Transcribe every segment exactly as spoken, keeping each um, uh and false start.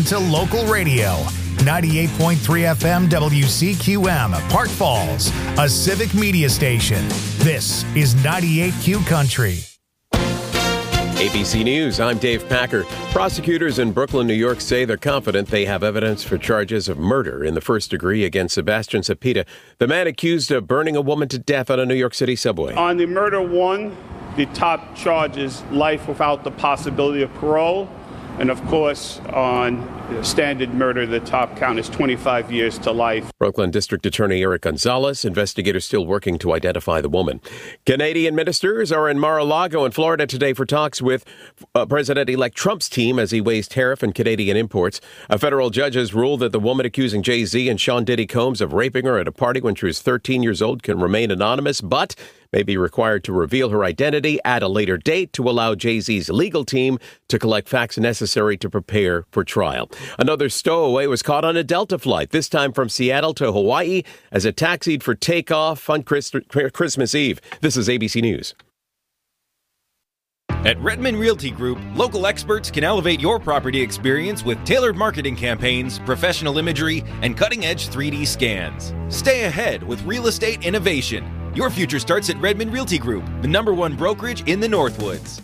to local radio. ninety-eight point three F M W C Q M, Park Falls, a civic media station. This is ninety-eight Q Country. A B C News, I'm Dave Packer. Prosecutors in Brooklyn, New York say they're confident they have evidence for charges of murder in the first degree against Sebastian Cepeda, the man accused of burning a woman to death on a New York City subway. On the murder one, the top charge is life without the possibility of parole. And of course, on standard murder, the top count is twenty-five years to life. Brooklyn District Attorney Eric Gonzalez, investigators still working to identify the woman. Canadian ministers are in Mar-a-Lago in Florida today for talks with uh, President-elect Trump's team as he weighs tariff and Canadian imports. A federal judge has ruled that the woman accusing Jay-Z and Sean Diddy Combs of raping her at a party when she was thirteen years old can remain anonymous, but may be required to reveal her identity at a later date to allow Jay-Z's legal team to collect facts necessary to prepare for trial. Another stowaway was caught on a Delta flight, this time from Seattle to Hawaii, as it taxied for takeoff on Christmas Eve. This is A B C News. At Redmond Realty Group, local experts can elevate your property experience with tailored marketing campaigns, professional imagery, and cutting-edge three D scans. Stay ahead with real estate innovation. Your future starts at Redmond Realty Group, the number one brokerage in the Northwoods.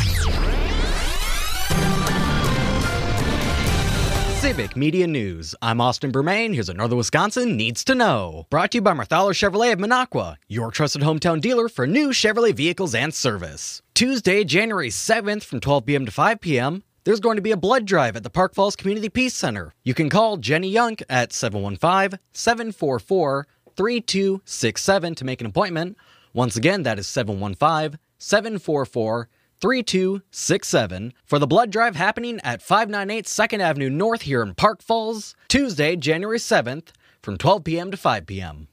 Civic Media News. I'm Austin Bermain. Here's what Northern Wisconsin needs to know. Brought to you by Marthaler Chevrolet of Minocqua, your trusted hometown dealer for new Chevrolet vehicles and service. Tuesday, January seventh from twelve p.m. to five p.m., there's going to be a blood drive at the Park Falls Community Peace Center. You can call Jenny Young at seven one five, seven four four, three two six seven to make an appointment. Once again, that is seven one five, seven four four, three two six seven for the blood drive happening at five ninety-eight second Avenue North here in Park Falls, Tuesday, January seventh from twelve p.m. to five p.m.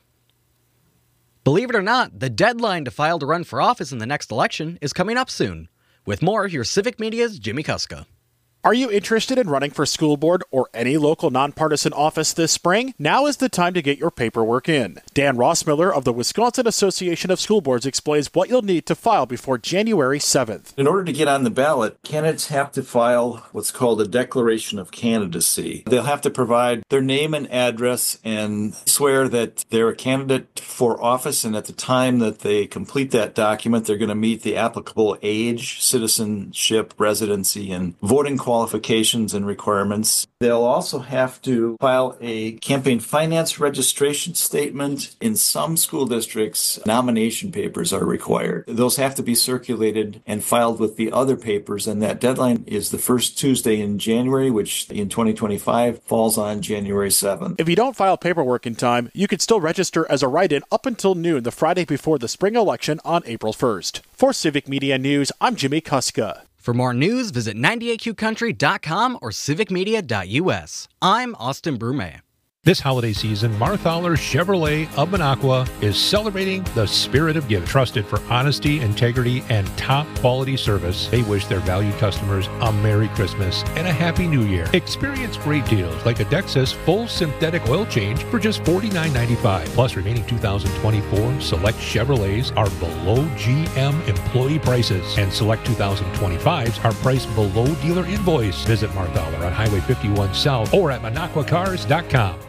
Believe it or not, the deadline to file to run for office in the next election is coming up soon. With more, here's Civic Media's Jimmy Kuska. Are you interested in running for school board or any local nonpartisan office this spring? Now is the time to get your paperwork in. Dan Rossmiller of the Wisconsin Association of School Boards explains what you'll need to file before January seventh. In order to get on the ballot, candidates have to file what's called a declaration of candidacy. They'll have to provide their name and address and swear that they're a candidate for office, and at the time that they complete that document, they're going to meet the applicable age, citizenship, residency, and voting qualifications. qualifications and requirements. They'll also have to file a campaign finance registration statement. In some school districts, nomination papers are required. Those have to be circulated and filed with the other papers, and that deadline is the first Tuesday in January, which in twenty twenty-five falls on January seventh. If you don't file paperwork in time, you can still register as a write-in up until noon the Friday before the spring election on April first. For Civic Media News, I'm Jimmy Kuska. For more news, visit ninety-eight Q country dot com or civic media dot u s. I'm Austin Brume. This holiday season, Marthaler Chevrolet of Minocqua is celebrating the spirit of giving. Trusted for honesty, integrity, and top-quality service, they wish their valued customers a Merry Christmas and a Happy New Year. Experience great deals like a Dexus full synthetic oil change for just forty-nine ninety-five. Plus, remaining two thousand twenty-four select Chevrolets are below G M employee prices, and select two thousand twenty-fives are priced below dealer invoice. Visit Marthaler on Highway fifty-one South or at minocqua cars dot com.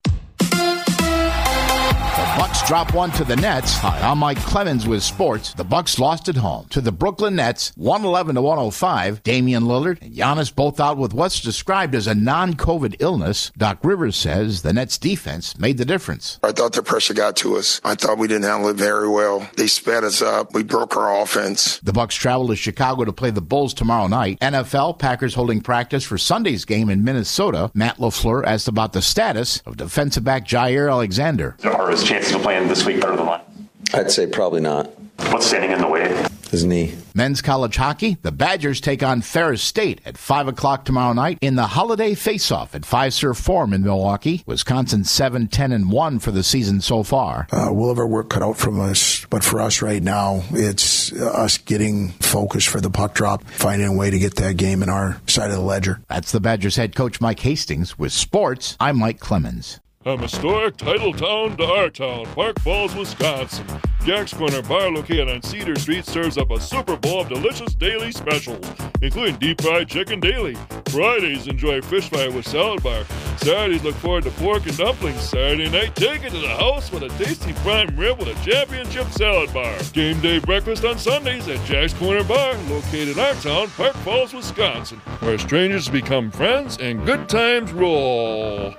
Bucks drop one to the Nets. Hi, I'm Mike Clemens with sports. The Bucks lost at home to the Brooklyn Nets, one eleven to one oh five. Damian Lillard and Giannis both out with what's described as a non-COVID illness. Doc Rivers says the Nets defense made the difference. I thought the pressure got to us. I thought we didn't handle it very well. They sped us up. We broke our offense. The Bucks travel to Chicago to play the Bulls tomorrow night. N F L, Packers holding practice for Sunday's game in Minnesota. Matt LaFleur asked about the status of defensive back Jair Alexander. Are his chances of playing this week better than last? I'd say probably not. What's standing in the way? His knee. Men's college hockey, the Badgers take on Ferris State at five o'clock tomorrow night in the holiday face-off at Fiserv Forum in Milwaukee. Wisconsin seven ten and one for the season so far. Uh, we'll have our work cut out from us, but for us right now, it's us getting focused for the puck drop, finding a way to get that game in our side of the ledger. That's the Badgers head coach Mike Hastings. With sports, I'm Mike Clemens. From historic Titletown to our town, Park Falls, Wisconsin, Jack's Corner Bar located on Cedar Street serves up a Super Bowl of delicious daily specials, including deep fried chicken daily. Fridays, enjoy fish fry with salad bar. Saturdays, look forward to pork and dumplings. Saturday night, take it to the house with a tasty prime rib with a championship salad bar. Game day breakfast on Sundays at Jack's Corner Bar, located in our town, Park Falls, Wisconsin, where strangers become friends and good times roll.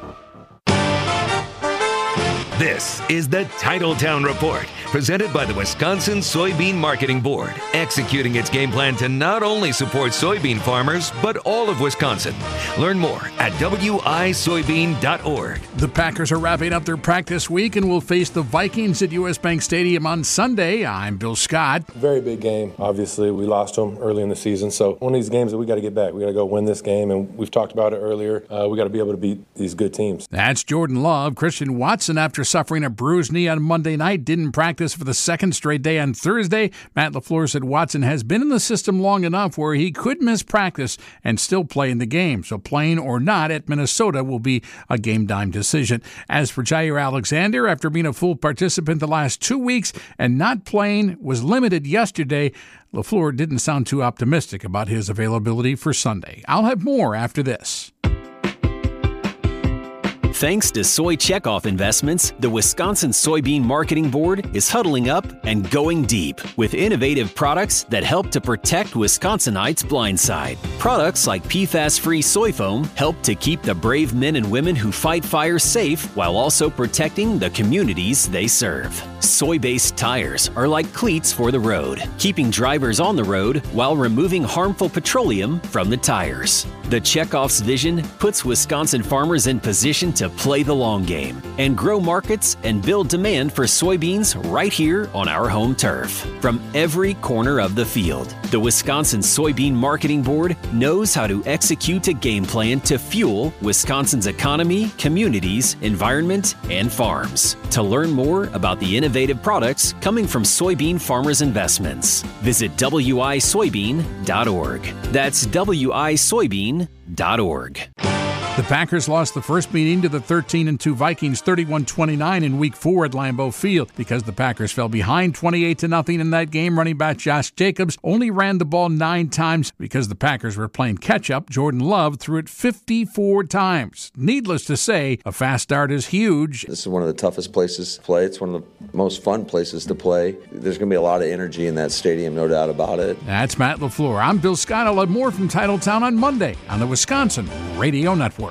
This is the Titletown Report, presented by the Wisconsin Soybean Marketing Board, executing its game plan to not only support soybean farmers, but all of Wisconsin. Learn more at W I soybean dot org. The Packers are wrapping up their practice week and will face the Vikings at U S. Bank Stadium on Sunday. I'm Bill Scott. Very big game. Obviously, we lost them early in the season, so one of these games that we got to get back. We got to go win this game, and we've talked about it earlier. Uh, we got to be able to beat these good teams. That's Jordan Love. Christian Watson, after suffering a bruised knee on Monday night, didn't practice for the second straight day on Thursday. Matt LaFleur said Watson has been in the system long enough where he could miss practice and still play in the game. So playing or not at Minnesota will be a game-time decision. As for Jair Alexander, after being a full participant the last two weeks and not playing, was limited yesterday, LaFleur didn't sound too optimistic about his availability for Sunday. I'll have more after this. Thanks to Soy Checkoff Investments, the Wisconsin Soybean Marketing Board is huddling up and going deep with innovative products that help to protect Wisconsinites' blind side. Products like P FAS-free soy foam help to keep the brave men and women who fight fires safe while also protecting the communities they serve. Soy-based tires are like cleats for the road, keeping drivers on the road while removing harmful petroleum from the tires. The Checkoff's vision puts Wisconsin farmers in position to play the long game and grow markets and build demand for soybeans right here on our home turf. From every corner of the field, the Wisconsin Soybean Marketing Board knows how to execute a game plan to fuel Wisconsin's economy, communities, environment, and farms. To learn more about the innovative products coming from soybean farmers' investments, visit W I soybean dot org. That's W I soybean dot org. The Packers lost the first meeting to the thirteen and two Vikings thirty-one twenty-nine in week four at Lambeau Field. Because the Packers fell behind twenty-eight to nothing in that game, running back Josh Jacobs only ran the ball nine times. Because the Packers were playing catch-up, Jordan Love threw it fifty-four times. Needless to say, a fast start is huge. This is one of the toughest places to play. It's one of the most fun places to play. There's going to be a lot of energy in that stadium, no doubt about it. That's Matt LaFleur. I'm Bill Scott. I'll have more from Titletown on Monday on the Wisconsin Radio Network.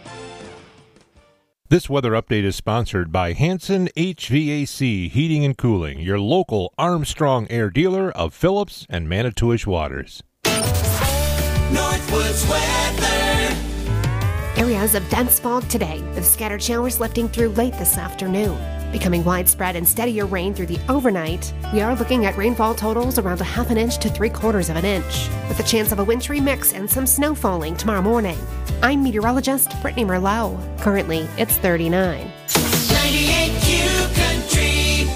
This weather update is sponsored by Hanson H V A C Heating and Cooling, your local Armstrong Air dealer of Phillips and Manitowish Waters. Northwoods weather. Areas of dense fog today, with scattered showers lifting through late this afternoon. Becoming widespread and steadier rain through the overnight, we are looking at rainfall totals around a half an inch to three quarters of an inch, with a chance of a wintry mix and some snow falling tomorrow morning. I'm meteorologist Brittany Merlot. Currently, it's thirty-nine. ninety-eight Q Country.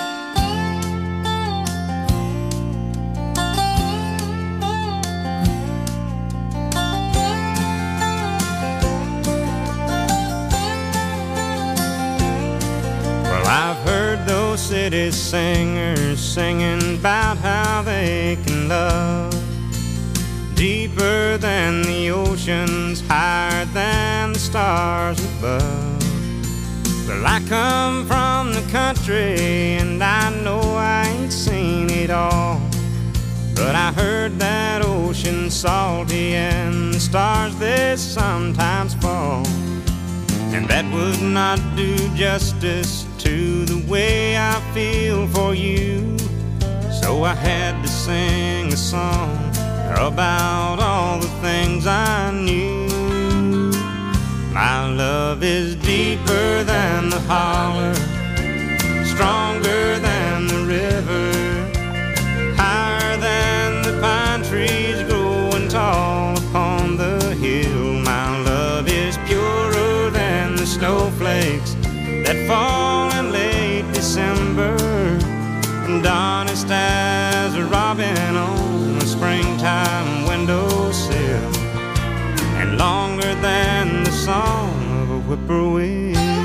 Well, I've heard those city singers singing about how they can love deeper than the oceans, higher than the stars above. Well, I come from the country and I know I ain't seen it all, but I heard that ocean salty and the stars they sometimes fall, and that would not do justice to the way I feel for you. So I had to sing a song about all the things I knew. My love is deeper than the holler, stronger than the river, higher than the pine trees growing tall upon the hill. My love is purer than the snowflakes that fall in late December, and honest as a robin on a springtime windowsill, and longer than the song of a whippoorwill.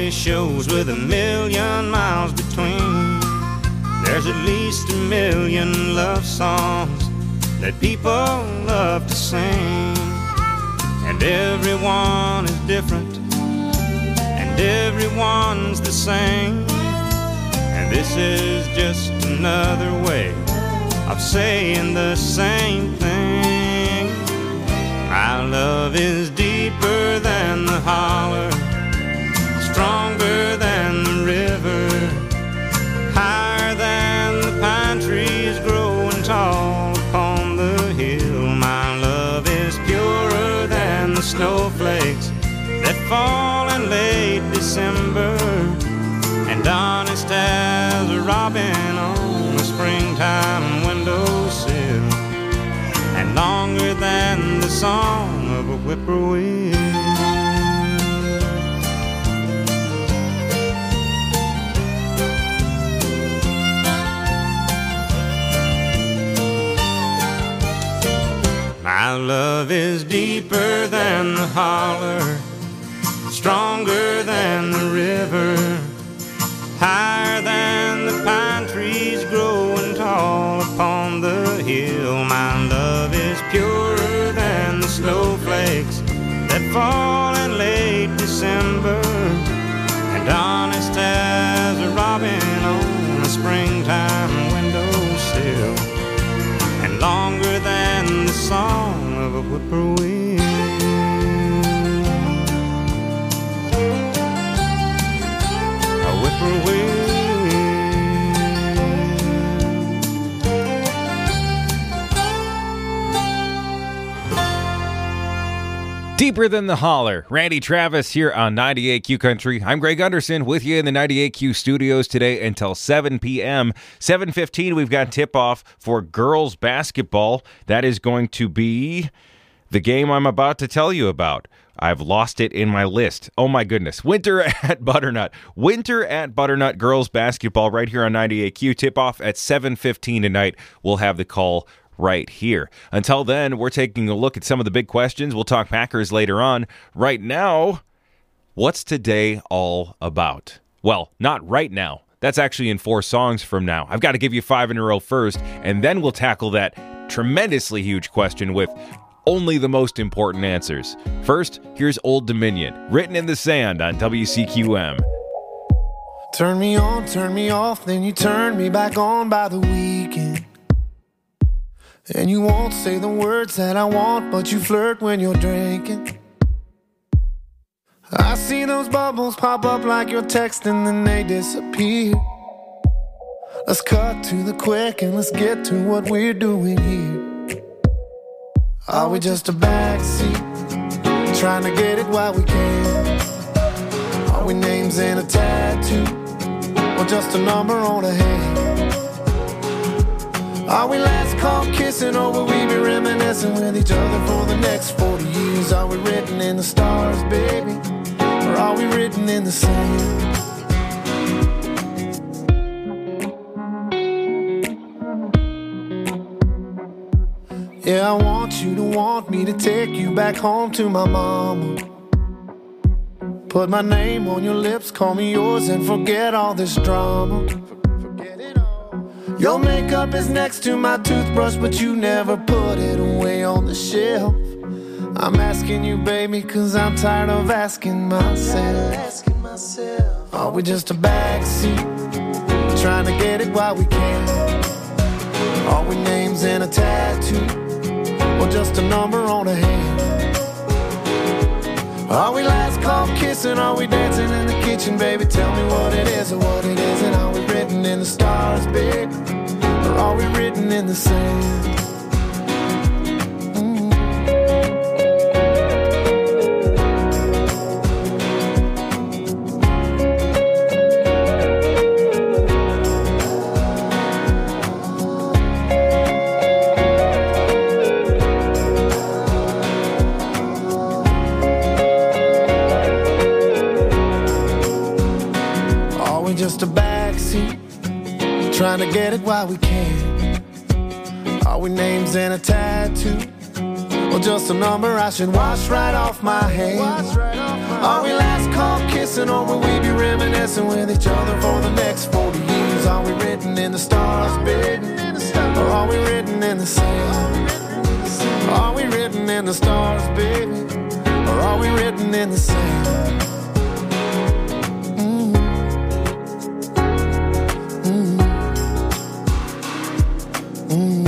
Broadway shows with a million miles between. There's at least a million love songs that people love to sing. And everyone is different, and everyone's the same. And this is just another way of saying the same thing. My love is deeper than the holler, stronger than the river, higher than the pine trees growing tall upon the hill. My love is purer than the snowflakes that fall in late December, and honest as a robin on a springtime windowsill, and longer than the song of a whippoorwill. My love is deeper than the holler, stronger than the river, higher than the pine trees growing tall upon the hill. My love is purer than the snowflakes that fall in late December, and honest as a robin on a springtime windowsill, and longer than the song of a whippoorwill. A whippoorwill. Deeper Than the Holler. Randy Travis here on ninety-eight Q Country. I'm Greg Underson with you in the ninety-eight Q studios today until seven p.m. seven fifteen, we've got tip-off for girls basketball. That is going to be the game I'm about to tell you about. I've lost it in my list. Oh my goodness. Winter at Butternut. Winter at Butternut girls basketball right here on ninety-eight Q. Tip-off at seven fifteen tonight. We'll have the call right here. Until then, we're taking a look at some of the big questions. We'll talk Packers later on. Right now, what's today all about? Well, not right now. That's actually in four songs from now. I've got to give you five in a row first, and then we'll tackle that tremendously huge question with only the most important answers. First, here's Old Dominion, Written in the Sand on W C Q M. Turn me on, turn me off, then you turn me back on by the weekend. And you won't say the words that I want, but you flirt when you're drinking. I see those bubbles pop up like you're texting, then they disappear. Let's cut to the quick and let's get to what we're doing here. Are we just a backseat, trying to get it while we can? Are we names in a tattoo, or just a number on a hand? Are we last call kissing, or will we be reminiscing with each other for the next forty years? Are we written in the stars, baby, or are we written in the sand? Yeah, I want you to want me to take you back home to my mama. Put my name on your lips, call me yours, and forget all this drama. Your makeup is next to my toothbrush, but you never put it away on the shelf. I'm asking you, baby, cause I'm tired of asking myself. Are we just a backseat, trying to get it while we can? Are we names in a tattoo, or just a number on a hand? Are we last call kissing, are we dancing in the kitchen, baby? Tell me what it is or what it isn't. Are we written in the stars, baby, or are we written in the sand? Just a backseat, trying to get it while we can. Are we names in a tattoo, or just a number I should wash right off my hand? Are we last call kissing, or will we be reminiscing with each other for the next forty years? Are we written in the stars, baby? Or are we written in the sand? Are we written in the stars, baby? Or are we written in the sand? Mm-hmm. Mm-hmm. Mm-hmm.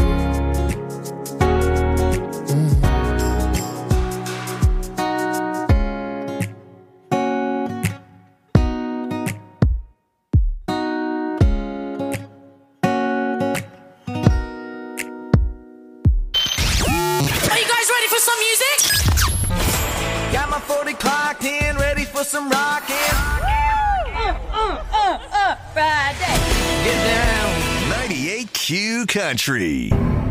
Some rockin'. Uh, uh, uh, uh, Friday. Get down. ninety-eight Q Country.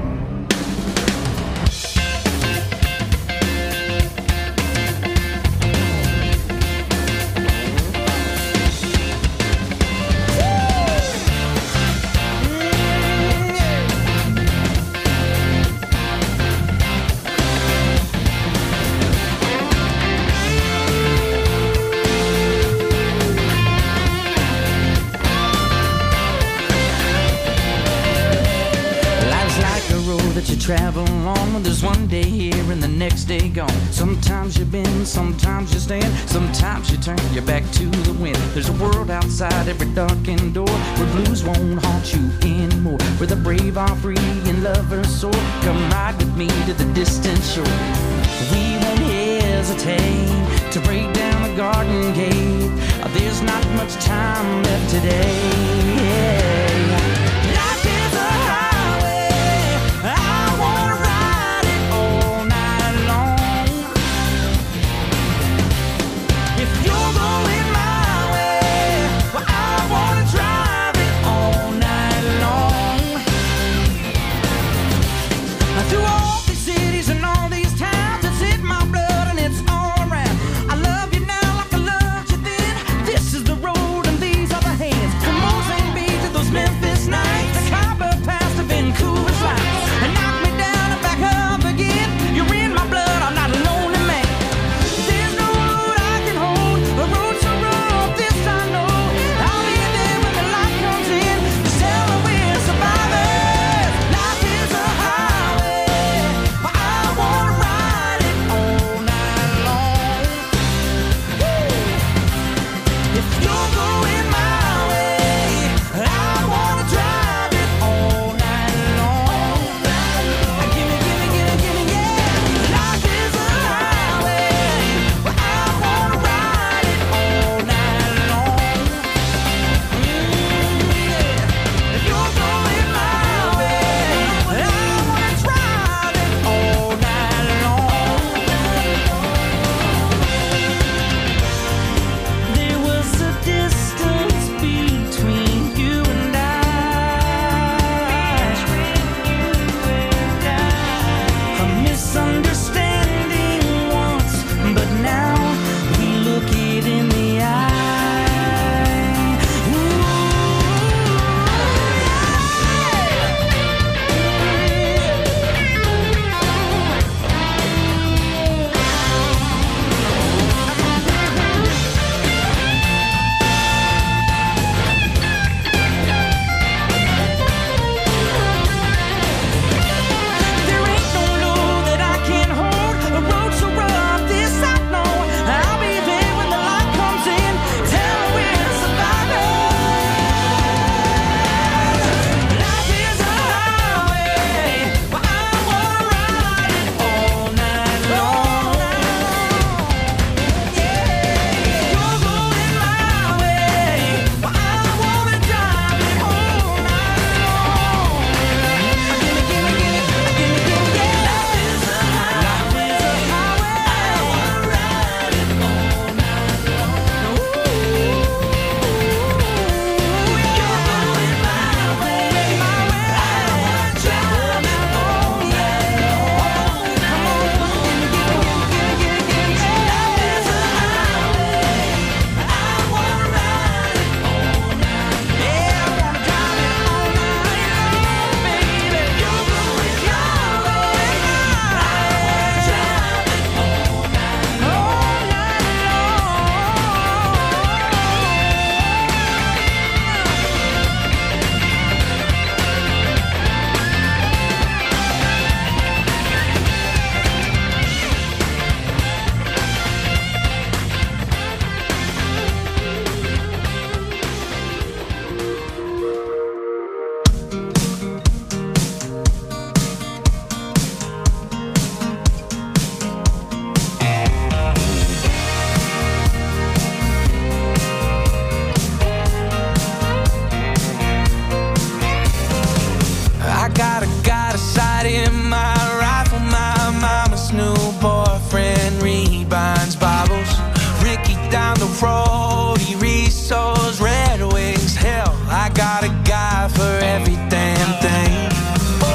Travel along, there's one day here and the next day gone. Sometimes you bend, sometimes you stand, sometimes you turn your back to the wind. There's a world outside every darkened door where blues won't haunt you anymore, where the brave are free and lovers soar. Come ride with me to the distant shore. We won't hesitate to break down the garden gate. There's not much time left today. Life is a highway. I wanna ride it all night long. If you're going my way, well, I wanna drive it all night long. Through all these cities and all these towns, it's in my blood and it's all around. I love you now like I loved you then. This is the road and these are the hands. From Mozambique Beach to those Memphis nights, the Cabo Pass to Vancouver's lights. And knock me down and back up again. You're in my blood, I'm not a lonely man. There's no road I can hold, a road so rough, this I know. I'll be there when the light comes in. Tell me we're survivors. Life is a highway, but I wanna ride it all night long. If you're going my way, I wanna drive it all night long. Gimme, gimme, gimme, gimme, yeah. Life is a highway, but I wanna ride it all night long. If you're going my way, I wanna drive it all night long. There was a distance between you and I. A misunderstanding once, but now we look it in the eye. There ain't no load that I can't hold. Frody, Risso's, Red Wings. Hell, I got a guy for every damn thing. Oh,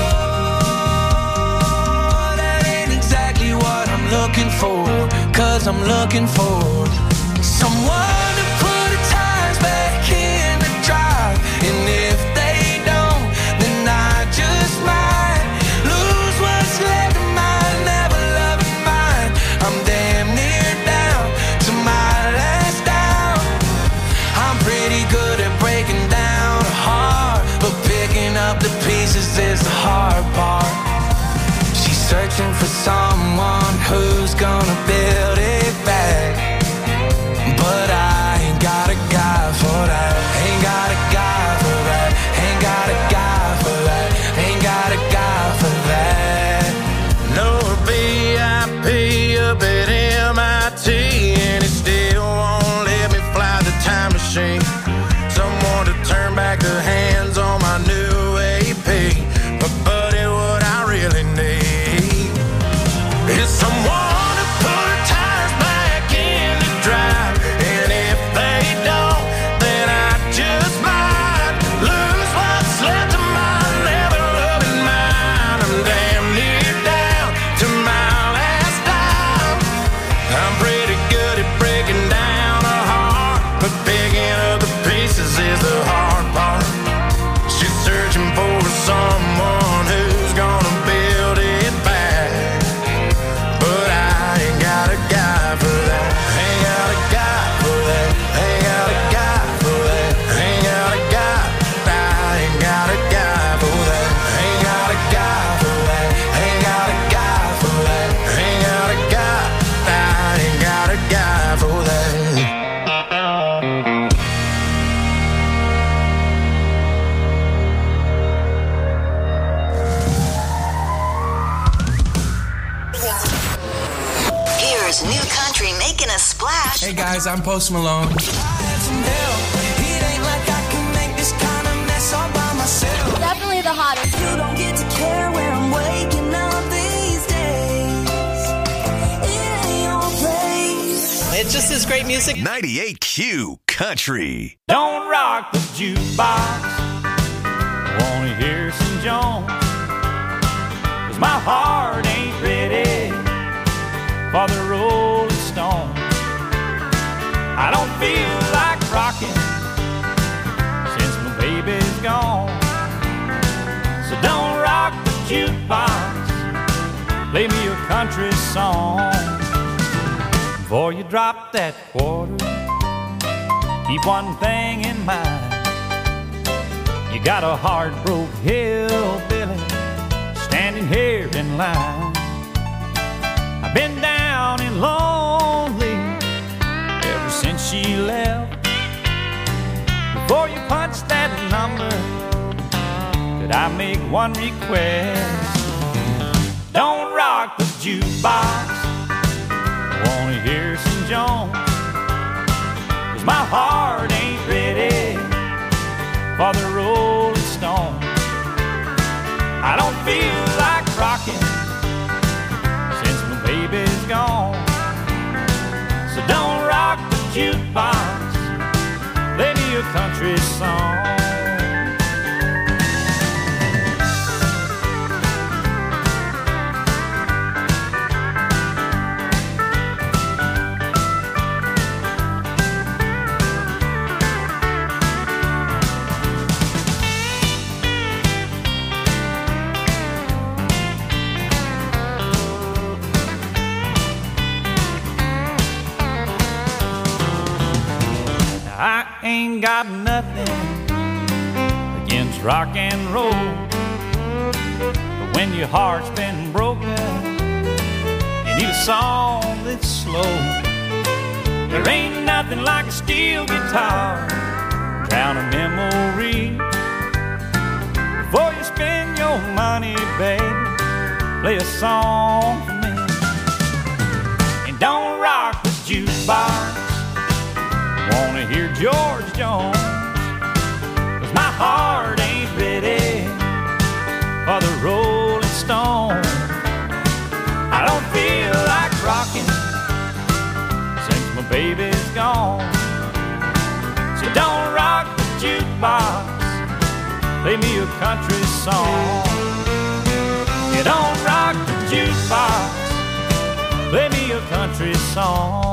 that ain't exactly what I'm looking for. Cause I'm looking for someone to put the tires back in the drive. And if they don't, then I just might lose what's left of my never loving mind. I'm damn near down to my last down. I'm pretty good at breaking down a heart, but picking up the pieces is the hard part. She's searching for someone who's gonna build it back. But I ain't got a guy for that. Ain't got a guy for that. Ain't got a guy for that. Ain't got a guy for that. No B I P up at M I T, and it still won't let me fly the time machine. Someone to turn back the hands on my new A P. But buddy, what I really need is someone to put tires back in the drive. And if they don't, then I just might lose what's left of my never loving mind. I'm damn near down to my last dime. I'm pretty good at breaking down a heart, but picking up the pieces is the hard part. She's searching for someone who's gonna build it back. But I ain't got a guy for that. Ain't got a guy for that. Ain't got a guy for that. Ain't got a guy. I ain't got a guy for that. Ain't got a guy for that. Ain't got a guy for that. Ain't got a guy. I ain't got a guy for that. Here's new country making a splash. Hey guys, I'm Post Malone. I had some help. It ain't like I can make this kind of mess all by myself. Definitely the hottest. You don't get to care where I'm waking up these days. It ain't your place. It just is great music. ninety-eight Q Country. Don't rock the jukebox. Wanna hear some Jones? 'Cause my heart ain't ready for the Rolling Stones. I don't feel like rocking since my baby's gone. So don't rock the jukebox. Play me a country song. Before you drop that quarter, keep one thing in mind. You got a heart-broke hillbilly standing here in line. I've been down and lonely ever since she left. Before you punch that number, could I make one request? Don't rock the jukebox. I wanna hear some Jones. 'Cause my heart ain't ready for the Rolling Stones. I don't feel like rocking since my baby's gone. So don't rock the jukebox. Play me a country song. I ain't got nothing against rock and roll, but when your heart's been broken, you need a song that's slow. There ain't nothing like a steel guitar, drown a memory. Before you spend your money, baby, play a song for me. And don't rock the jukebox. Wanna hear George Jones, 'cause my heart ain't ready for the Rolling Stones. I don't feel like rocking since my baby's gone. play me a country song. You don't rock the jukebox, play me a country song.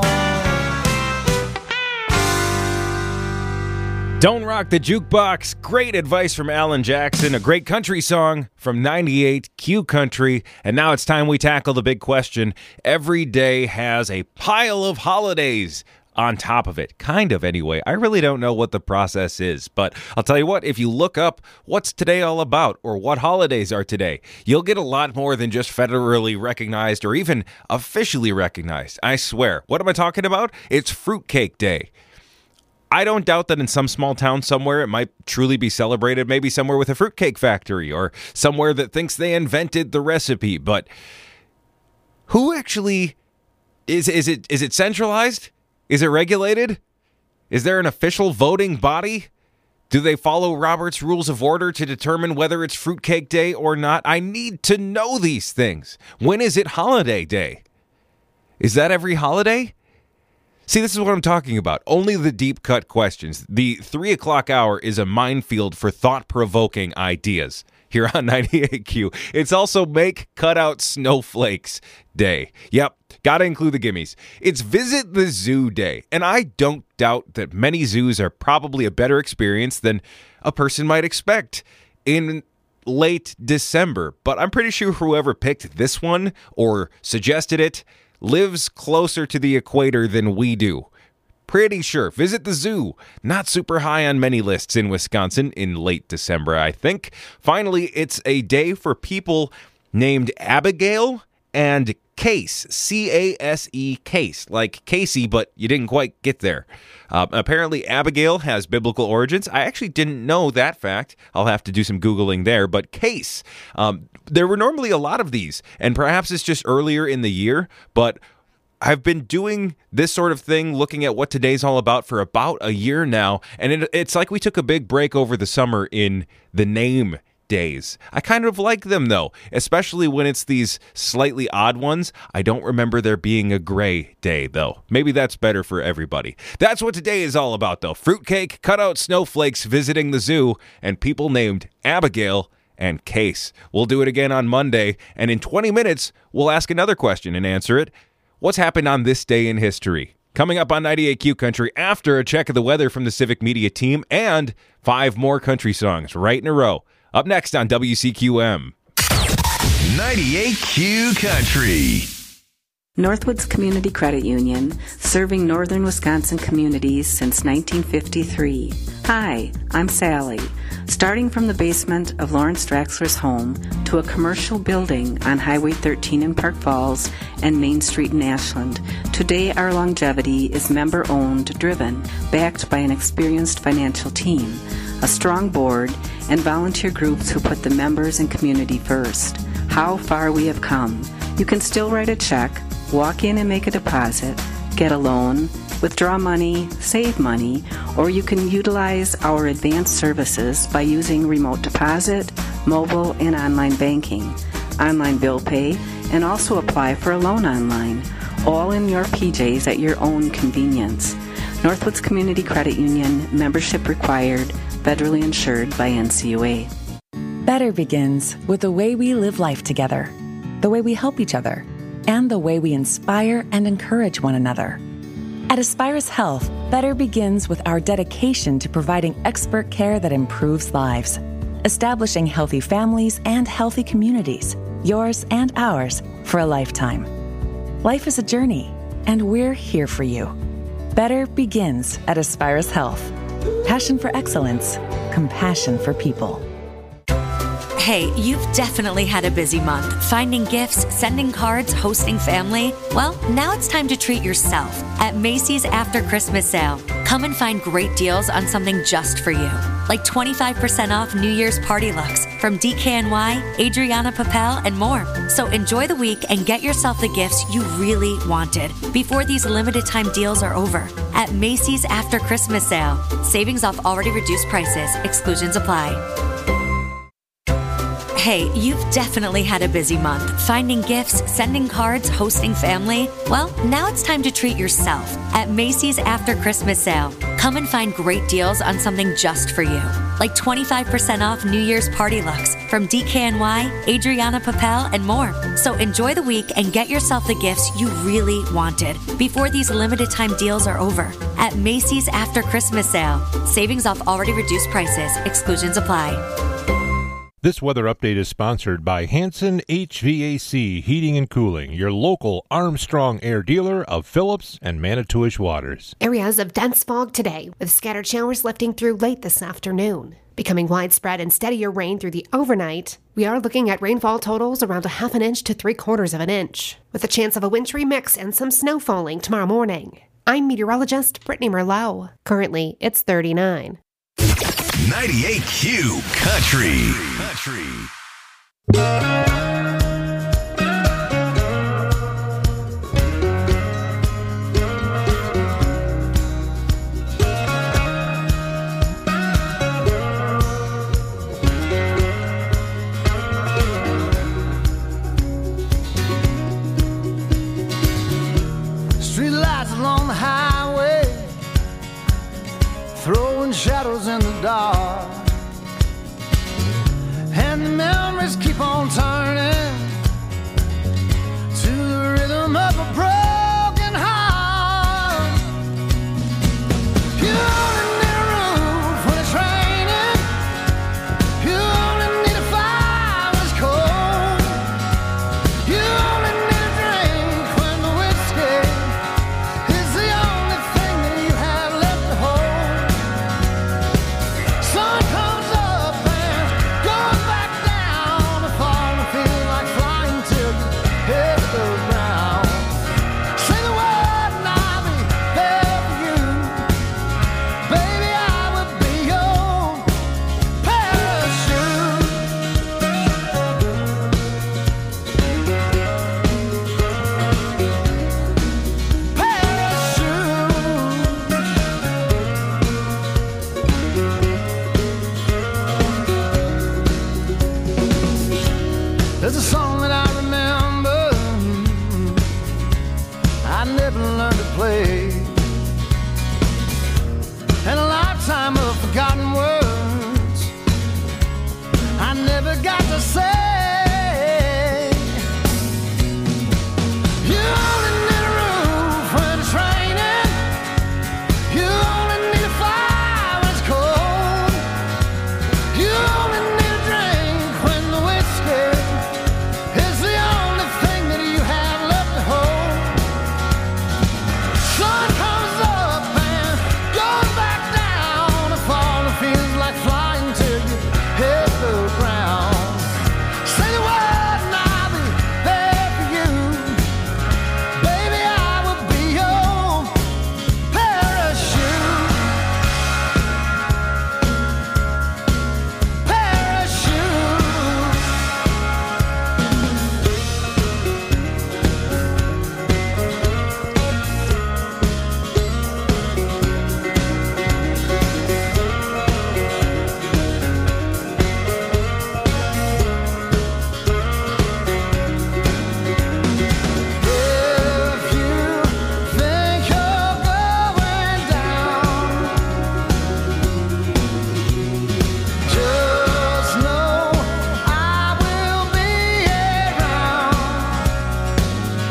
Don't Rock the Jukebox. Great advice from Alan Jackson. A great country song from ninety-eight Q Country. And now it's time we tackle the big question. Every day has a pile of holidays on top of it. Kind of, anyway. I really don't know what the process is. But I'll tell you what, if you look up what's today all about or what holidays are today, you'll get a lot more than just federally recognized or even officially recognized. I swear. What am I talking about? It's Fruitcake Day. I don't doubt that in some small town somewhere it might truly be celebrated, maybe somewhere with a fruitcake factory or somewhere that thinks they invented the recipe. But who actually is is it is it centralized? Is it regulated? Is there an official voting body? Do they follow Robert's Rules of Order to determine whether it's Fruitcake Day or not? I need to know these things. When is it Holiday Day? Is that every holiday? See, this is what I'm talking about. Only the deep-cut questions. The three o'clock hour is a minefield for thought-provoking ideas here on ninety-eight Q. It's also Make Cutout Snowflakes Day. Yep, gotta include the gimmies. It's Visit the Zoo Day, and I don't doubt that many zoos are probably a better experience than a person might expect in late December. But I'm pretty sure whoever picked this one or suggested it lives closer to the equator than we do. Pretty sure. Visit the zoo. Not super high on many lists in Wisconsin in late December, I think. Finally, it's a day for people named Abigail and Case. C A S E, Case. Like Casey, but you didn't quite get there. Uh, apparently, Abigail has biblical origins. I actually didn't know that fact. I'll have to do some Googling there. But Case, um, there were normally a lot of these, and perhaps it's just earlier in the year, but I've been doing this sort of thing, looking at what today's all about for about a year now, and it, it's like we took a big break over the summer in the name days. I kind of like them, though, especially when it's these slightly odd ones. I don't remember there being a gray day, though. Maybe that's better for everybody. That's what today is all about, though. Fruitcake, cutout snowflakes, visiting the zoo, and people named Abigail and Case. We'll do it again on Monday, and in twenty minutes, we'll ask another question and answer it. What's happened on this day in history? Coming up on ninety-eight Q Country after a check of the weather from the Civic Media team and five more country songs right in a row. Up next on W C Q M. ninety-eight Q Country. Northwoods Community Credit Union, serving northern Wisconsin communities since nineteen fifty-three. Hi, I'm Sally. Starting from the basement of Lawrence Draxler's home to a commercial building on Highway thirteen in Park Falls and Main Street in Ashland, today our longevity is member-owned, driven, backed by an experienced financial team, a strong board, and volunteer groups who put the members and community first. How far we have come. You can still write a check, walk in and make a deposit, get a loan, withdraw money, save money, or you can utilize our advanced services by using remote deposit, mobile, and online banking, online bill pay, and also apply for a loan online, all in your P Js at your own convenience. Northwoods Community Credit Union, membership required, federally insured by N C U A. Better begins with the way we live life together, the way we help each other, and the way we inspire and encourage one another. At Aspirus Health, better begins with our dedication to providing expert care that improves lives, establishing healthy families and healthy communities, yours and ours, for a lifetime. Life is a journey, and we're here for you. Better begins at Aspirus Health. Passion for excellence, compassion for people. Hey, you've definitely had a busy month. Finding gifts, sending cards, hosting family. Well, now it's time to treat yourself at Macy's After Christmas Sale. Come and find great deals on something just for you. Like twenty-five percent off New Year's party looks from D K N Y, Adriana Papel, and more. So enjoy the week and get yourself the gifts you really wanted before these limited time deals are over. At Macy's After Christmas Sale. Savings off already reduced prices. Exclusions apply. Hey, you've definitely had a busy month. Finding gifts, sending cards, hosting family. Well, now it's time to treat yourself at Macy's After Christmas Sale. Come and find great deals on something just for you. like twenty-five percent off New Year's party looks from D K N Y, Adriana Papel, and more. So enjoy the week and get yourself the gifts you really wanted before these limited time deals are over at Macy's After Christmas Sale. Savings off already reduced prices. Exclusions apply. This weather update is sponsored by Hanson H V A C Heating and Cooling, your local Armstrong Air dealer of Phillips and Manitowish Waters. Areas of dense fog today, with scattered showers lifting through late this afternoon. Becoming widespread and steadier rain through the overnight, we are looking at rainfall totals around a half an inch to three quarters of an inch, with a chance of a wintry mix and some snow falling tomorrow morning. I'm meteorologist Brittany Merlot. Currently, it's thirty-nine. ninety-eight Q Country. Country. Street lights along the highway, throwing shadows in the dark, and the memories keep on turning to the rhythm of a broken heart. You only need a roof when it's raining, you only need a fire when it's cold, you only need a drink when the whiskey is the only thing that you have left to hold. Sun comes up and goes back down, the fall and feel like flying till you hit the ground. Say the word and I'll be there for you. Baby, I will be your parachute. There's a song that I remember I never learned to play, and a lifetime of forgotten words I never got to say. You only need a roof when it's raining, you only need a fire when it's cold, you only need a drink when the whiskey is the only thing that you have left to hold. Sun comes up and goes back down, the fall and feels like flying till you hit the ground. Say the word and I'll be there for you. Baby, I will be your parachute. Parachute. If you think you're going down, just know I will be around.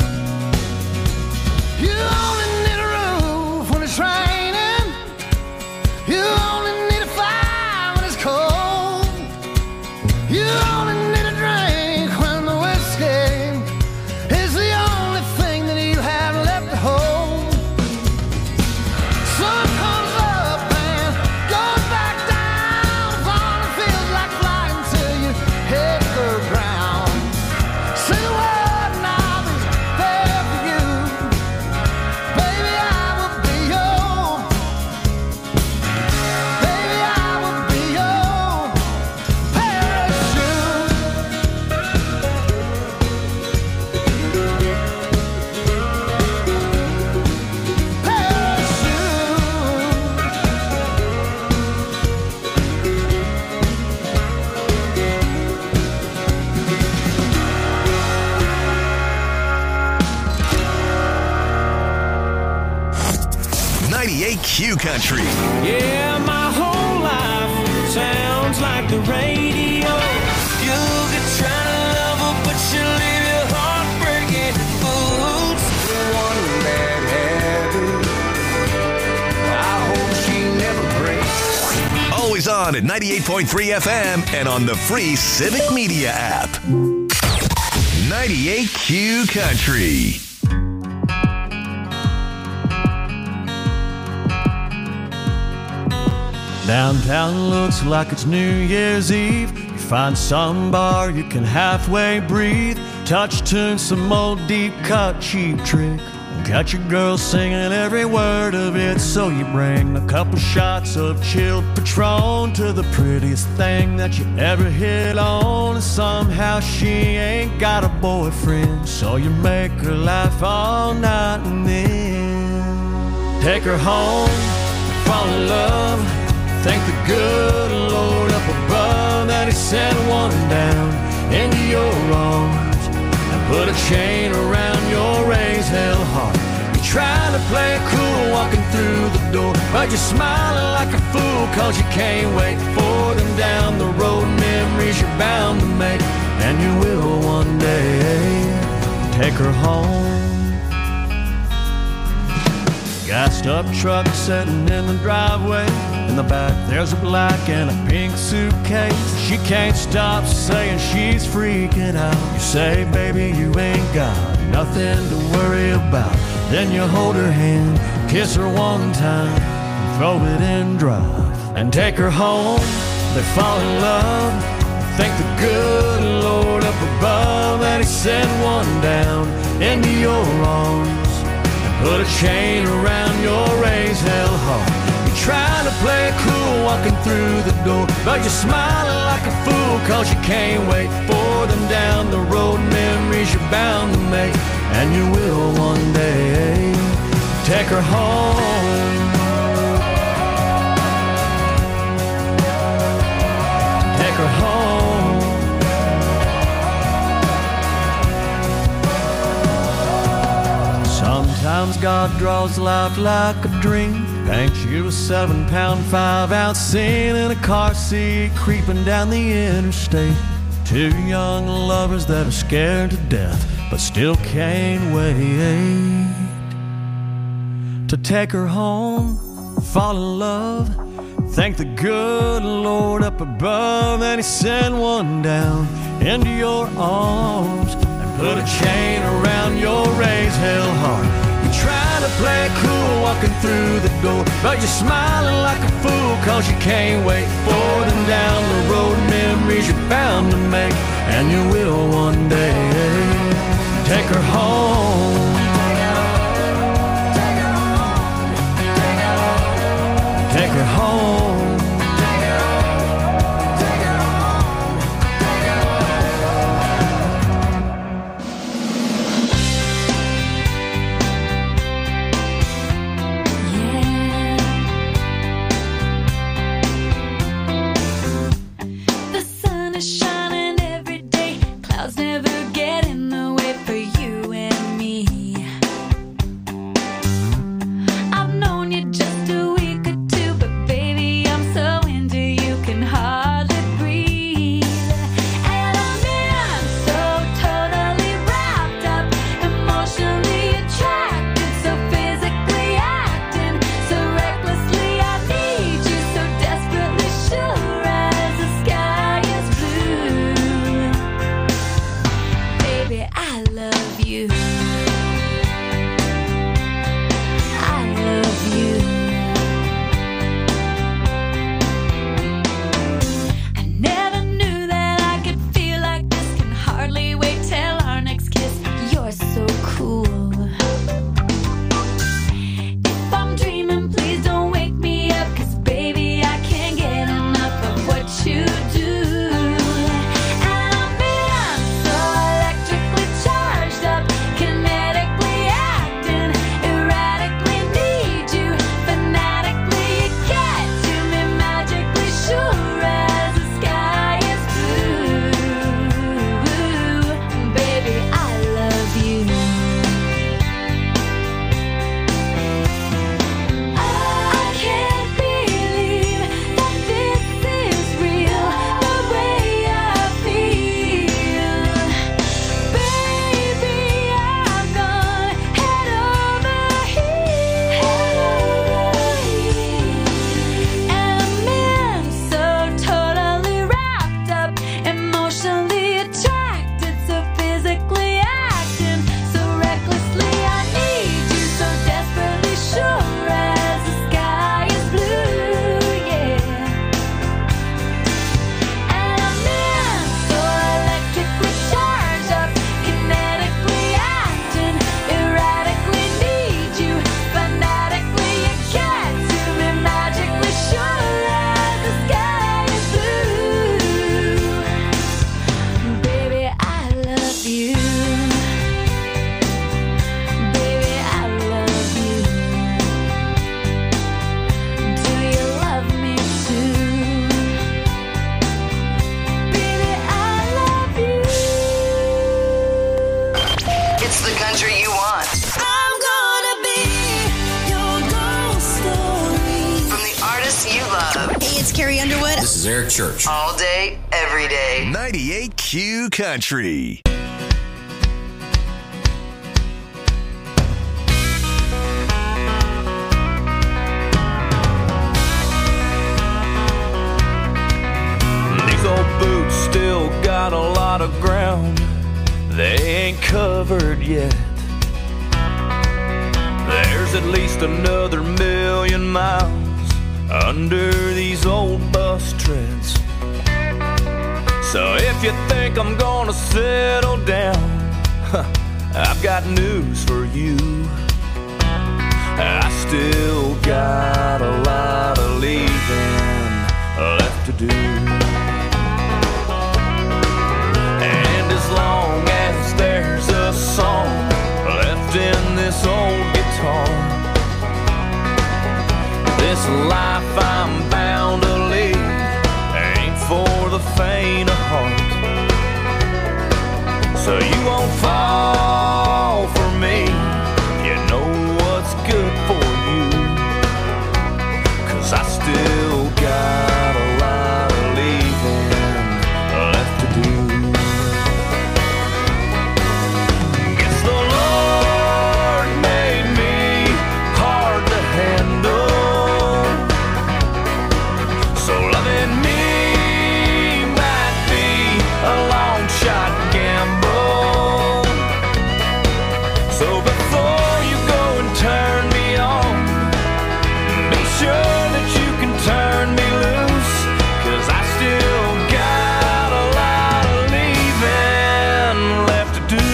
You only need a roof when it's raining, you only need a fire when it's cold, you only need a drink when the whiskey is the only thing that you have left to hold. Sun comes up and goes back down, the fall and feels like flying till you hit the ground. Say the word and I'll be there for you. Baby, I will be your. Baby, I will be your parachute. ninety-eight Q Country. Yeah, my whole life, tunes like the radio. You could try to love her, but she'll leave your heart breaking. Oops, one bad habit. I hope she never breaks. Always on at ninety-eight point three F M and on the free Civic Media app. ninety-eight Q Country. Downtown looks like it's New Year's Eve. You find some bar you can halfway breathe. Touch tune, some old deep cut cheap trick. Got your girl singing every word of it. So you bring a couple shots of chilled Patron to the prettiest thing that you ever hit on. And somehow she ain't got a boyfriend, so you make her laugh all night and then take her home, fall in love. Thank the good Lord up above that he sent one down into your arms and put a chain around your raised hell heart. You trying to play it cool walking through the door, but you're smiling like a fool cause you can't wait for them down the road. Memories you're bound to make, and you will one day take her home. Gassed up truck sitting in the driveway. In the back there's a black and a pink suitcase. She can't stop saying she's freaking out. You say, baby, you ain't got nothing to worry about. Then you hold her hand, kiss her one time, and throw it in drive and take her home. They fall in love. Thank the good Lord up above that he sent one down into your arms. Put a chain around your raised hell heart. You're trying to play it cool walking through the door, but you're smiling like a fool cause you can't wait for them down the road. Memories you're bound to make, and you will one day take her home. Take her home. Sometimes God draws life like a dream, paints you a seven pound five ounce scene in a car seat creeping down the interstate. Two young lovers that are scared to death but still can't wait to take her home, fall in love. Thank the good Lord up above that he sent one down into your arms and put a chain around your raised hell heart. Trying to play it cool walking through the door, but you're smiling like a fool cause you can't wait for them down the road. Memories you're bound to make, and you will one day take her home. Take her home. Never get in the way for you and me. Mosaic Church. All day, every day. ninety-eight Q Country. These old boots still got a lot of ground they ain't covered yet. There's at least another million miles under these old bus treads. So if you think I'm gonna settle down, I've got news for you. I still got a lot of leaving left to do. And as long as there's a song left in this old guitar, this life I'm bound to lead ain't for the faint of heart. So you won't fall for me, you know what's good for you, 'cause I still got a lot of leaving left to do. Guess the Lord made me hard to handle, so loving me might be a long shot gamble. So before you go and turn me on, be sure that you can turn me loose, 'cause I still got a lot of leaving left to do.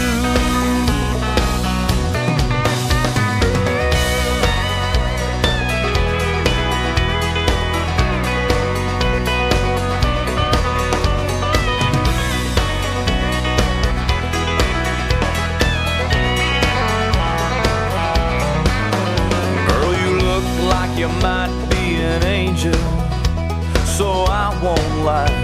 Girl, you look like you might be an angel, so I won't lie.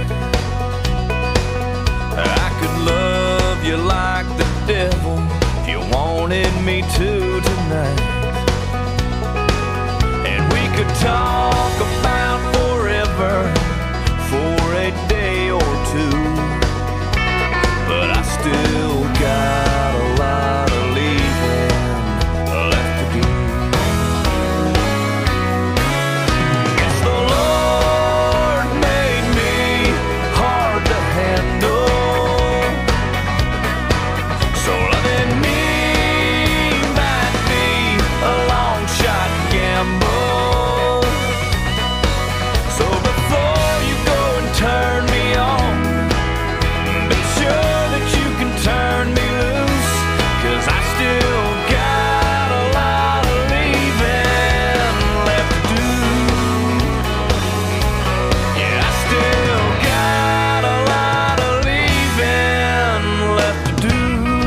I could love you like the devil if you wanted me to tonight. And we could talk about forever for a day or two, but I still got a lot of leaving left to do. Guess the Lord made me hard to handle, so loving me might be a long shot gamble. So before you go and turn me on, be sure that you can turn me loose, 'cause I still got a lot of leaving left to do. Yeah, I still got a lot of leaving left to do.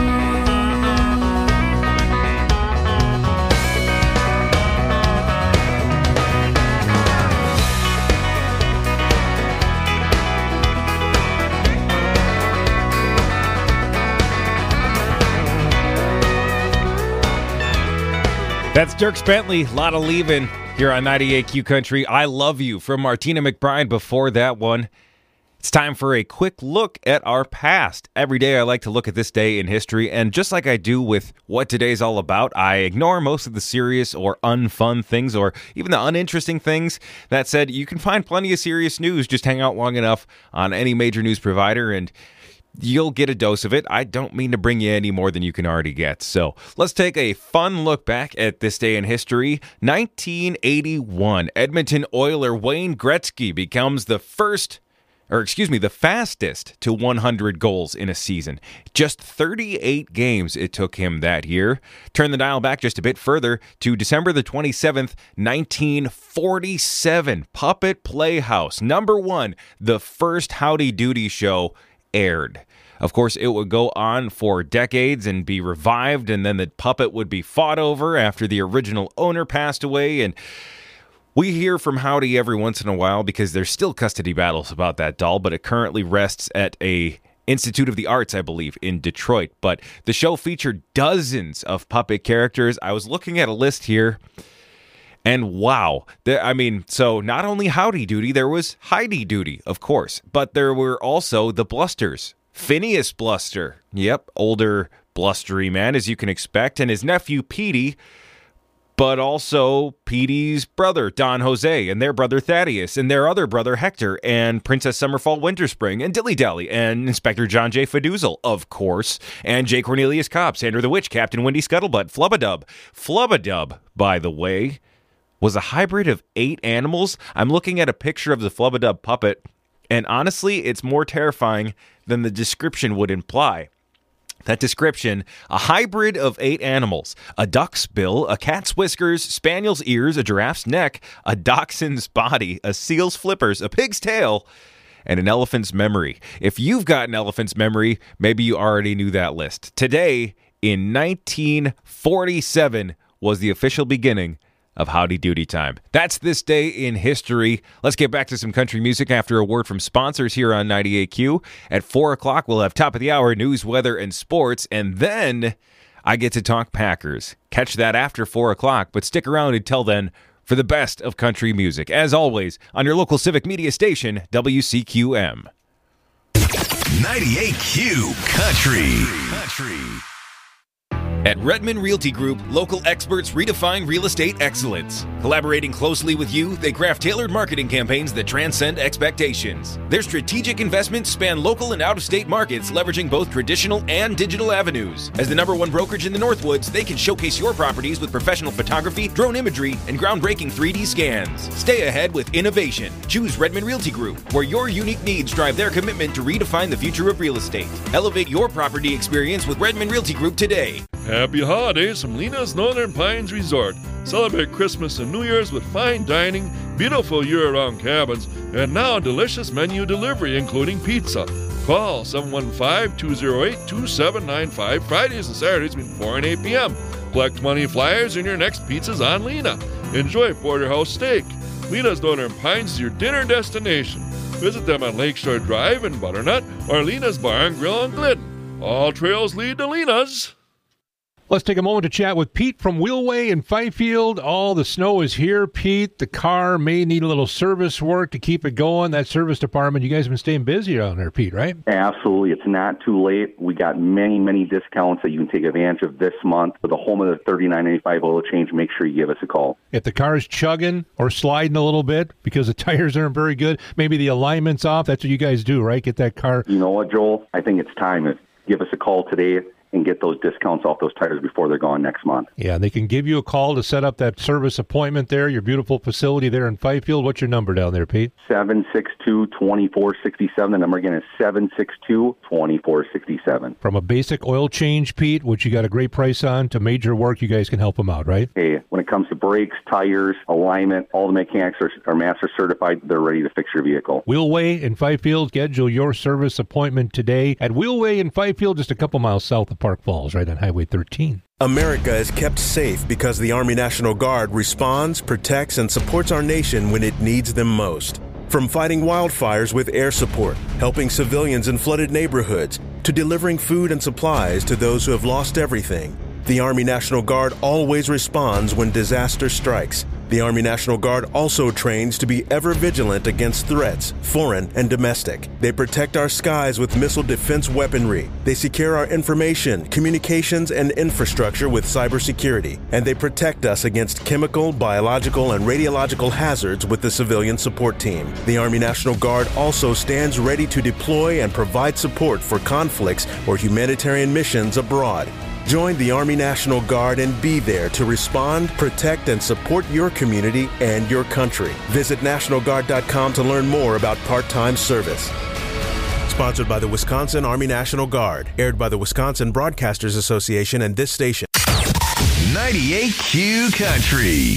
That's Dierks Bentley, lot of leaving here on ninety-eight Q Country. I Love You from Martina McBride before that one. It's time for a quick look at our past. Every day I like to look at this day in history, and just like I do with what today's all about, I ignore most of the serious or unfun things or even the uninteresting things. That said, you can find plenty of serious news. Just hang out long enough on any major news provider and you'll get a dose of it. I don't mean to bring you any more than you can already get. So let's take a fun look back at this day in history. nineteen eighty-one, Edmonton Oiler Wayne Gretzky becomes the first, or excuse me, the fastest to one hundred goals in a season. Just thirty-eight games it took him that year. Turn the dial back just a bit further to December the twenty-seventh, nineteen forty-seven. Puppet Playhouse, number one, the first Howdy Doody show aired. Of course, it would go on for decades and be revived, and then the puppet would be fought over after the original owner passed away. And we hear from Howdy every once in a while because there's still custody battles about that doll, but it currently rests at a Institute of the Arts, I believe, in Detroit. But the show featured dozens of puppet characters. I was looking at a list here, And wow, there, I mean, so not only Howdy Doody, there was Heidi Doody, of course, but there were also the Blusters. Phineas Bluster, yep, older blustery man, as you can expect, and his nephew Petey, but also Petey's brother, Don Jose, and their brother Thaddeus, and their other brother Hector, and Princess Summerfall Winterspring, and Dilly Dally, and Inspector John J. Faduzel, of course, and J. Cornelius Cobb, Sandra the Witch, Captain Wendy Scuttlebutt, Flubadub. Flubadub, by the way, was a hybrid of eight animals. I'm looking at a picture of the Flubadub puppet, and honestly, it's more terrifying than the description would imply. That description, a hybrid of eight animals, a duck's bill, a cat's whiskers, spaniel's ears, a giraffe's neck, a dachshund's body, a seal's flippers, a pig's tail, and an elephant's memory. If you've got an elephant's memory, maybe you already knew that list. Today, in nineteen forty-seven, was the official beginning of Howdy Doody time. That's this day in history. Let's get back to some country music after a word from sponsors here on ninety-eight Q. At four o'clock, we'll have top of the hour news, weather, and sports, and then I get to talk Packers. Catch that after four o'clock, but stick around until then for the best of country music. As always, on your local civic media station, W C Q M. ninety-eight Q Country. Country. At Redmond Realty Group, local experts redefine real estate excellence. Collaborating closely with you, they craft tailored marketing campaigns that transcend expectations. Their strategic investments span local and out-of-state markets, leveraging both traditional and digital avenues. As the number one brokerage in the Northwoods, they can showcase your properties with professional photography, drone imagery, and groundbreaking three D scans. Stay ahead with innovation. Choose Redmond Realty Group, where your unique needs drive their commitment to redefine the future of real estate. Elevate your property experience with Redmond Realty Group today. Happy holidays from Lena's Northern Pines Resort. Celebrate Christmas and New Year's with fine dining, beautiful year-round cabins, and now delicious menu delivery, including pizza. Call seven one five, two oh eight, two seven nine five Fridays and Saturdays between four and eight p.m. Collect money flyers and your next pizza's on Lena. Enjoy Porterhouse Steak. Lena's Northern Pines is your dinner destination. Visit them on Lakeshore Drive in Butternut or Lena's Bar and Grill in Glidden. All trails lead to Lena's. Let's take a moment to chat with Pete from Wheelway in Fifield. All the snow is here, Pete. The car may need a little service work to keep it going. That service department, you guys have been staying busy down there, Pete, right? Absolutely. It's not too late. We got many, many discounts that you can take advantage of this month. For the home of the thirty-nine ninety-five oil change, make sure you give us a call. If the car is chugging or sliding a little bit because the tires aren't very good, maybe the alignment's off, that's what you guys do, right? Get that car. You know what, Joel? I think it's time. Give us a call today and get those discounts off those tires before they're gone next month. Yeah, they can give you a call to set up that service appointment there, your beautiful facility there in Fifield. What's your number down there, Pete? seven six two, two four six seven. The number again is seven six two, two four six seven. From a basic oil change, Pete, which you got a great price on, to major work, you guys can help them out, right? Hey, when it comes to brakes, tires, alignment, all the mechanics are, are master certified. They're ready to fix your vehicle. Wheelway in Fifield. Schedule your service appointment today at Wheelway in Fifield, just a couple miles south of Park Falls, right on Highway thirteen. America is kept safe because the Army National Guard responds, protects, and supports our nation when it needs them most. From fighting wildfires with air support, helping civilians in flooded neighborhoods, to delivering food and supplies to those who have lost everything, the Army National Guard always responds when disaster strikes. The Army National Guard also trains to be ever vigilant against threats, foreign and domestic. They protect our skies with missile defense weaponry. They secure our information, communications, and infrastructure with cybersecurity. And they protect us against chemical, biological, and radiological hazards with the civilian support team. The Army National Guard also stands ready to deploy and provide support for conflicts or humanitarian missions abroad. Join the Army National Guard and be there to respond, protect, and support your community and your country. Visit National Guard dot com to learn more about part-time service. Sponsored by the Wisconsin Army National Guard. Aired by the Wisconsin Broadcasters Association and this station. ninety-eight Q Country.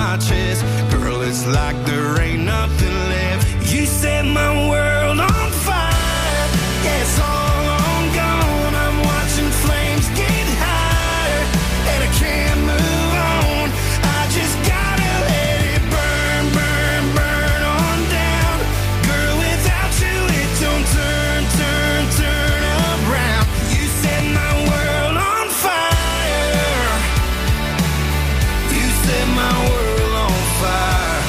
my chest. Girl, it's like there ain't nothing left. You set my world on fire. Yeah, it's all on gone. I'm watching flames get higher, and I can't move on. I just gotta let it burn, burn, burn on down. Girl, without you it don't turn, turn, turn around. You set my world on fire. You set my world on fire.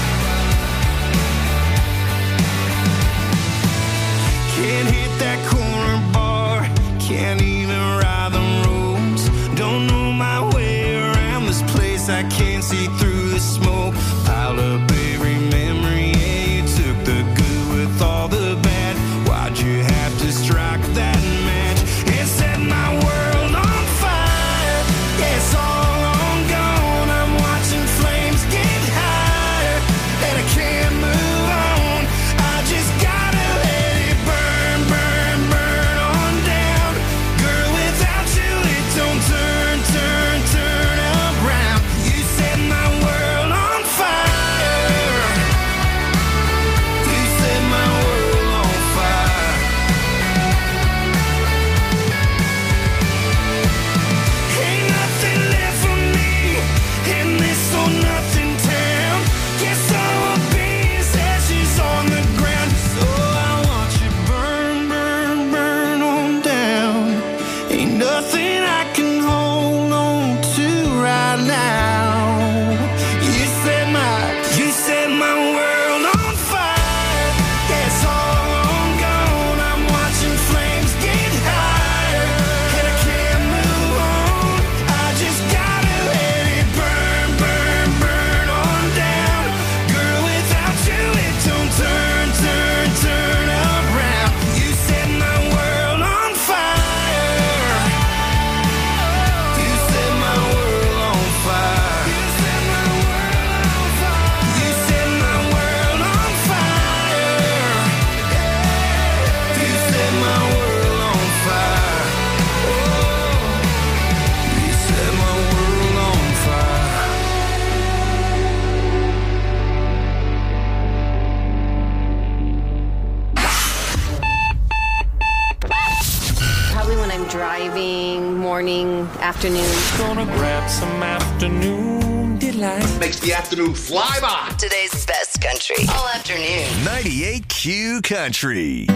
Can't hit that corner bar, can't even ride the roads. Don't know my way around this place, I can't see through the smoke. Piled up every memory, yeah, you took the good with all the bad. Why'd you have to strike that match? It set my world on fire. Yeah, it's all on gone. I'm watching flames get higher, and I can't move on. I just gotta let it burn, burn, burn on down. Girl, without you it don't turn, turn, turn around. You set my world on fire. You set my world on fire. Ain't nothing left for me in this or nothing town. Guess all I'll be is ashes on the ground. So I want you burn, burn, burn on down. Ain't nothing I can hold on to right now. You set my, you set my world on fire. Yeah, it's all on gone. I'm watching flames get higher, and I can't move on. I just gotta let it burn, burn, burn on down. Girl, without you it don't turn, turn, turn around. You set my world on fire. You set my world on fire. You set my world on fire. You set my world on fire. You set my world on fire. Oh, you set my world on fire. Probably when I'm driving, morning, afternoon. Gonna grab some afternoon delight. Makes the afternoon fly by. Today's best country. All afternoon. ninety-eight Q Country.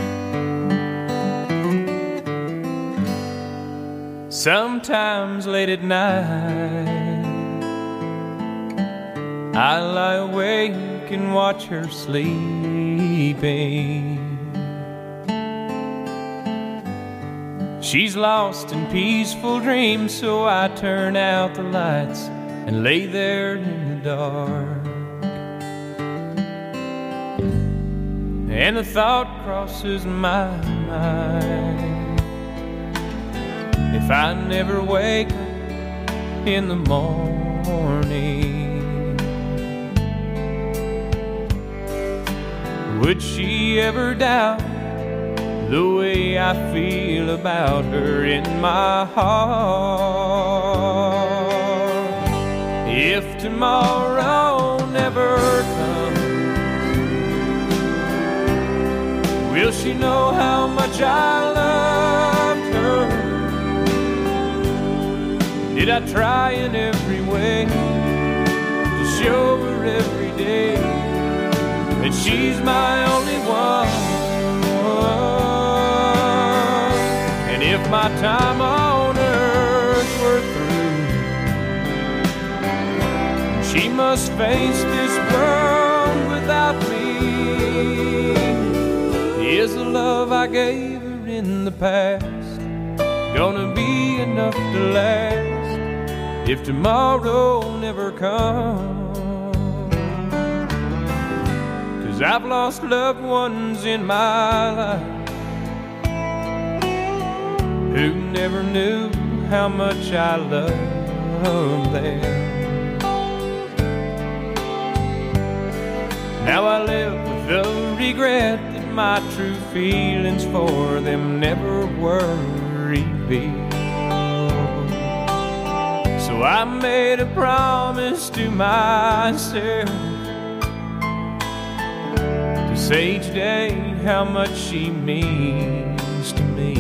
Sometimes late at night, I lie awake and watch her sleeping. She's lost in peaceful dreams, so I turn out the lights and lay there in the dark. And the thought crosses my mind, if I never wake up in the morning, would she ever doubt the way I feel about her in my heart? If tomorrow never comes, will she know how much I loved her? Did I try in every way to show her every day that she's my only one? And if my time on earth were through, she must face this world without me. Is the love I gave her in the past gonna be enough to last if tomorrow never comes? 'Cause I've lost loved ones in my life who never knew how much I loved them. Now I live with the regret that my true feelings for them never were revealed. So So I made a promise to myself to say each day how much she means to me,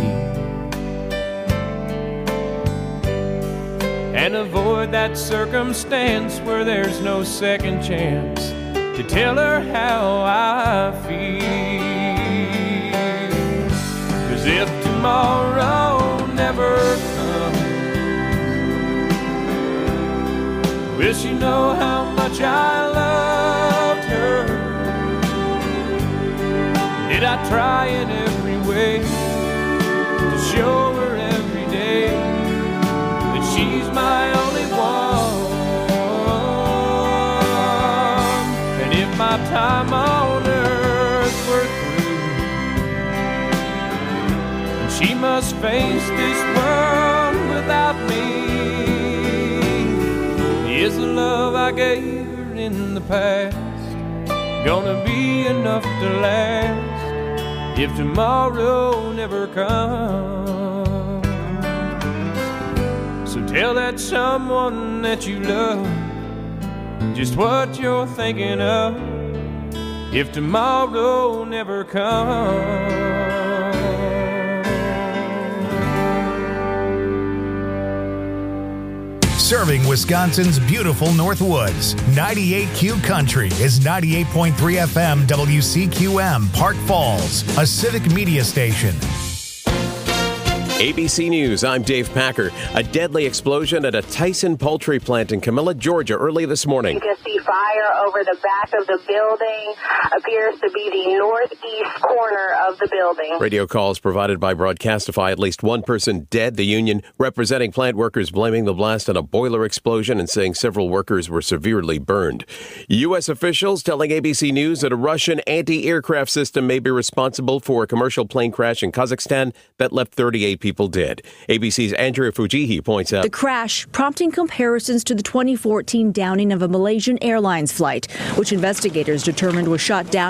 and avoid that circumstance where there's no second chance to tell her how I feel. 'Cause if tomorrow never comes, will she know how much I loved her? Did I try in every way to show her every day that she's my only one? And if my time on earth were through, and she must face this world without me, is the love I gave her in the past gonna be enough to last if tomorrow never comes? So tell that someone that you love just what you're thinking of if tomorrow never comes. Serving Wisconsin's beautiful Northwoods. ninety-eight Q Country is ninety-eight point three F M W C Q M, Park Falls, a civic media station. A B C News, I'm Dave Packer. A deadly explosion at a Tyson poultry plant in Camilla, Georgia early this morning. You can see fire over the back of the building. Appears to be the northeast corner of the building. Radio calls provided by Broadcastify. At least one person dead. The union representing plant workers blaming the blast on a boiler explosion and saying several workers were severely burned. U S officials telling A B C News that a Russian anti-aircraft system may be responsible for a commercial plane crash in Kazakhstan that left thirty-eight people dead. A B C's Andrea Fujihi points out the crash prompting comparisons to the twenty fourteen downing of a Malaysian Airlines flight, which investigators determined was shot down